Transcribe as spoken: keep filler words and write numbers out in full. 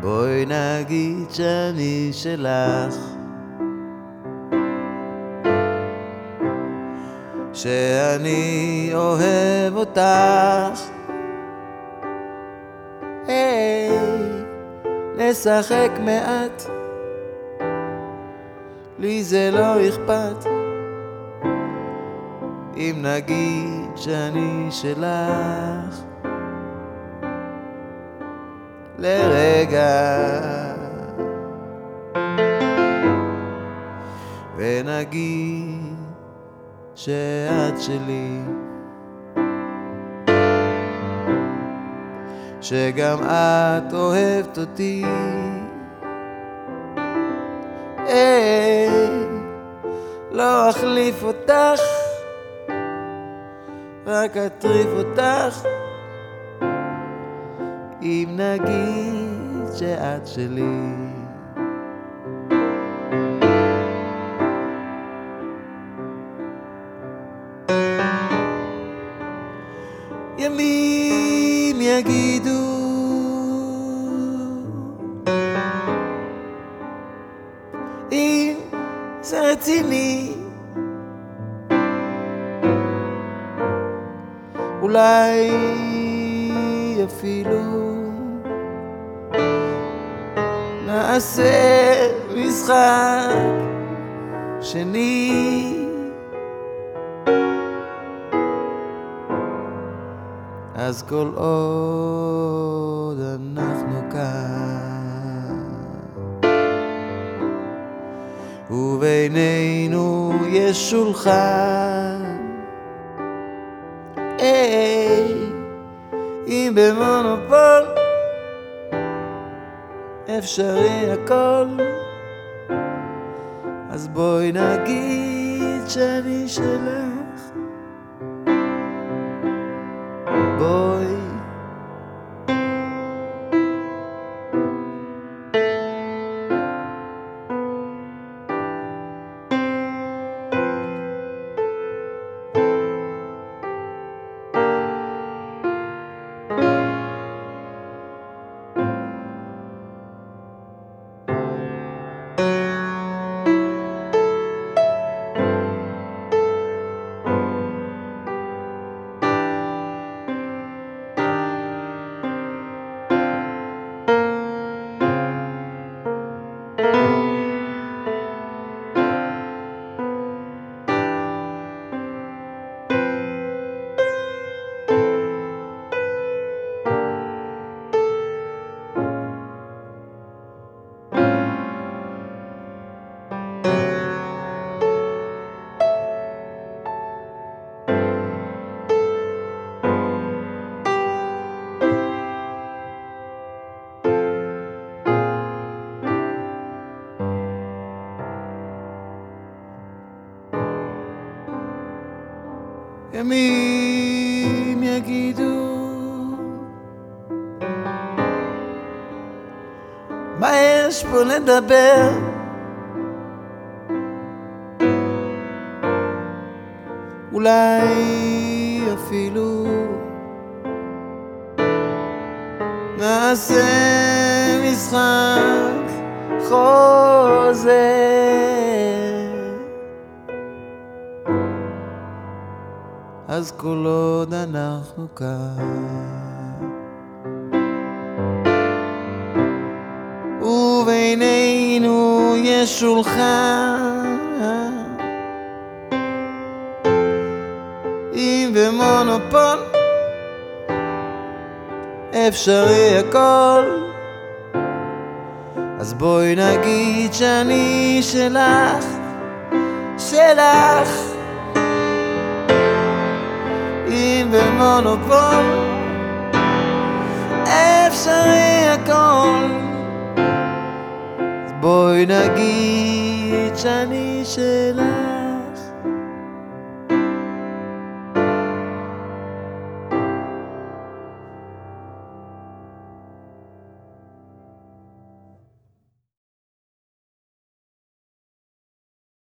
בואי נגיד שאני שלך, שאני אוהב אותך. היי, נשחק מעט, לי זה לא אכפת, אם נגיד שאני שלך לרגע, ונגיד שאת שלי, שגם את אוהבת אותי. היי, לא אחליף אותך, רק אטריף אותך, אם נגיד שאת שלי. ימים יגידו אם זה רציני, אולי אפילו נעשה משחק שני, אז כל עוד אנחנו כאן ובינינו יש שולחן, היי, אם במונופול אפשרי הכל, אז בואי נגיד שאני שלך. בואי ימים יגידו מה יש פה לדבר, אולי אפילו נעשה משחק חוזר, אז כל עוד אנחנו כאן ובינינו יש שולחן, אם במונופול אפשרי הכל, אז בואי נגיד שאני שלך, שלך, אם במונופול אפשרי הכל, אז בואי נגיד שאני שלך.